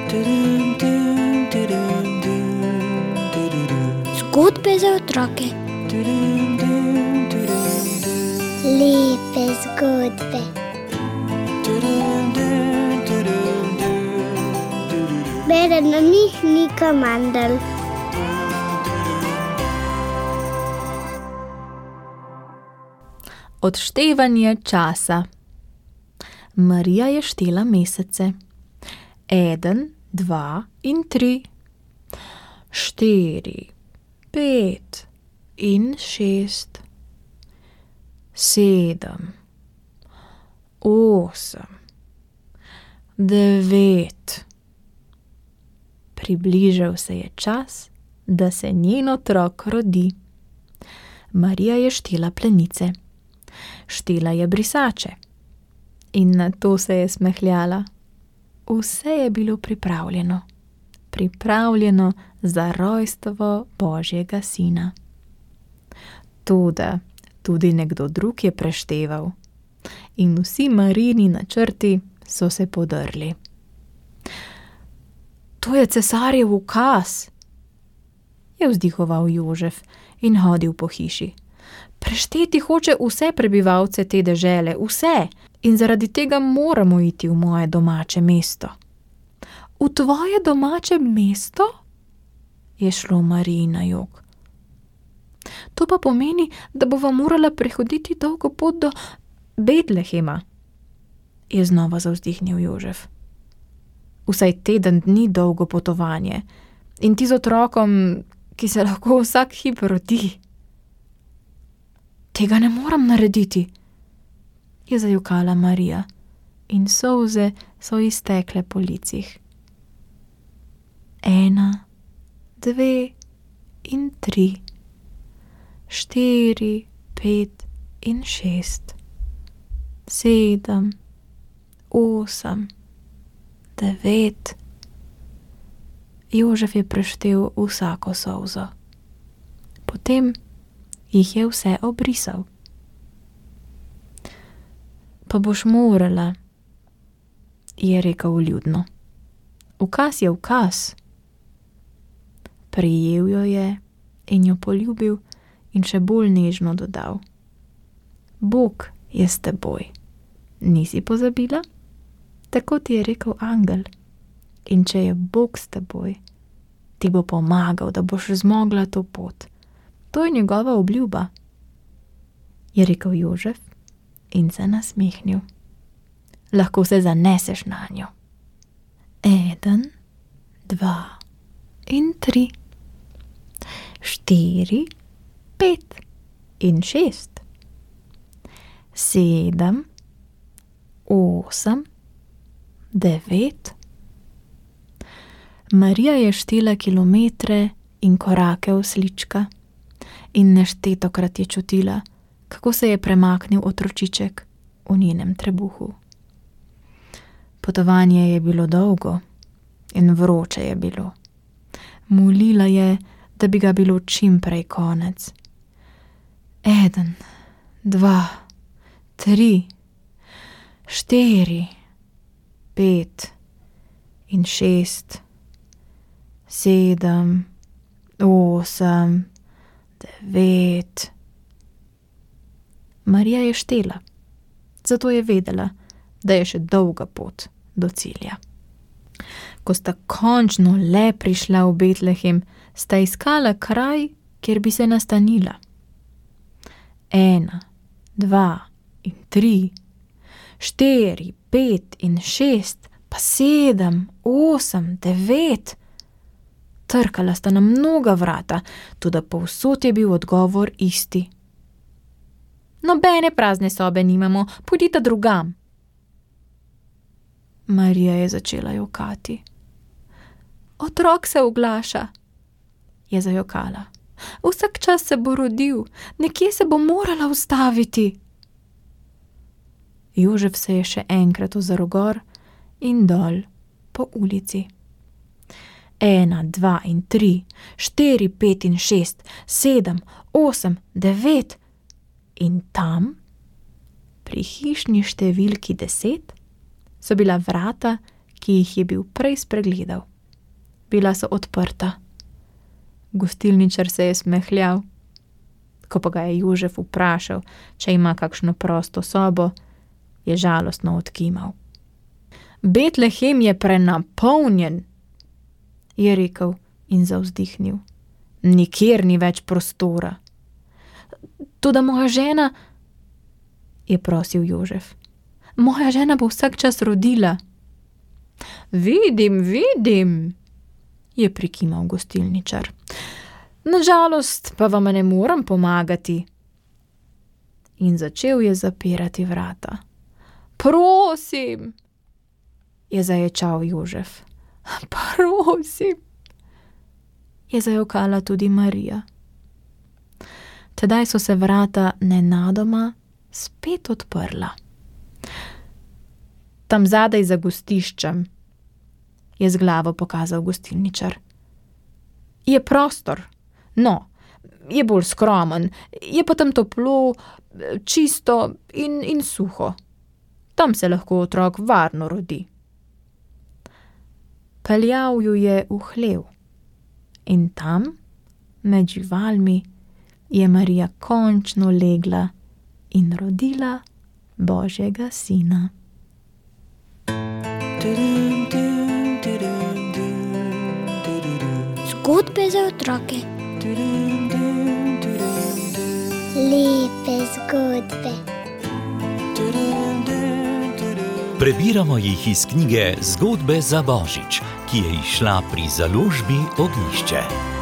Zgodbe za otroke. Lepe zgodbe. Bere na njih Nika Mandl. Odštevanje časa. Marija je štela mesece. 1, 2 in 3. 4, 5 in 6. 7, 8, 9. Približal se je čas, da se njen otrok rodi. Marija je štela plenice. Štela je brisače. In nato se je smehljala. Vse je bilo pripravljeno. Pripravljeno za rojstvo Božjega sina. Toda tudi nekdo drug je prešteval. In vsi Marijini načrti so se podrli. To je cesarjev ukaz, je vzdihoval Jožef in hodil po hiši. Prešteti hoče vse prebivalce te dežele, vse, in zaradi tega moramo iti v moje domače mesto. V tvoje domače mesto? Je šlo Mariji na jok. To pa pomeni, da bova morala prehoditi dolgo pot do Betlehema, je znova zavzdihnil Jožef. Vsaj teden dni dolgo potovanje in ti z otrokom, ki se lahko vsak hip rodi. Tega ne moram narediti, je zajokala Marija in solze so iztekle po licih. 1, 2 in 3, 4, 5 in 6, 7, 8, 9. Jožef je preštel vsako solzo. Potem jih je vse obrisal. Pa boš morala, je rekel vljudno. Ukaz je ukaz. Prijel jo je in jo poljubil in še bolj nežno dodal. Bog je s teboj. Nisi pozabila? Tako ti je rekel angel. In če je Bog s teboj, ti bo pomagal, da boš zmogla to pot. To je njegova obljuba, je rekel Jožef in se nasmehnil. Lahko se zaneseš nanjo. 1, 2 in 3, 4, 5 in 6, 7, 8, 9. Marija je štela kilometre in korake oslička in neštetokrat je čutila, kako se je premaknil otročiček v njenem trebuhu. Potovanje je bilo dolgo in vroče je bilo. Molila je, da bi ga bilo čim prej konec. 1, 2, 3, 4, 5 in 6, 7, 8, 9. Marija je štela, zato je vedela, da je še dolga pot do cilja. Ko sta končno le prišla v Betlehem, sta iskala kraj, kjer bi se nastanila. 1, 2 in 3, 4, 5 in 6, pa 7, 8, 9. Trkala sta na mnoga vrata, toda povsod je bil odgovor isti. Nobene prazne sobe nimamo, pojdite drugam. Marija je začela jokati. Otrok se oglaša, je zajokala. Vsak čas se bo rodil, nekje se bo morala ustaviti. Jožef se je še enkrat ozrl gor in dol po ulici. 1, 2 in 3, 4, 5 in 6, 7, 8, 9 in tam, pri hišni številki 10, so bila vrata, ki jih je bil prej spregledal. Bila so odprta. Gostilničar se je smehljal. Ko pa ga je Jožef vprašal, če ima kakšno prosto sobo, je žalostno odkimal. Betlehem je prenapolnjen, je rekel in zavzdihnil. Nikjer ni več prostora. Toda moja žena, je prosil Jožef. Moja žena bo vsak čas rodila. Vidim, je prikimal gostilničar. Nažalost pa vam ne morem pomagati. In začel je zapirati vrata. Prosim, je zaječal Jožef. Prosim, je zajokala tudi Marija. Tedaj so se vrata nenadoma spet odprla. Tam zadaj za gostiščem, je z glavo pokazal gostilničar. Je prostor, no, je bolj skromen, je pa tam toplo, čisto in suho. Tam se lahko otrok varno rodi. Peljal ju je v hlev in tam, med živalmi, je Marija končno legla in rodila Božjega sina. Zgodbe za otroke. Lepe zgodbe. Prebiramo jih iz knjige Zgodbe za Božič, ki je izšla pri založbi Ognjišče.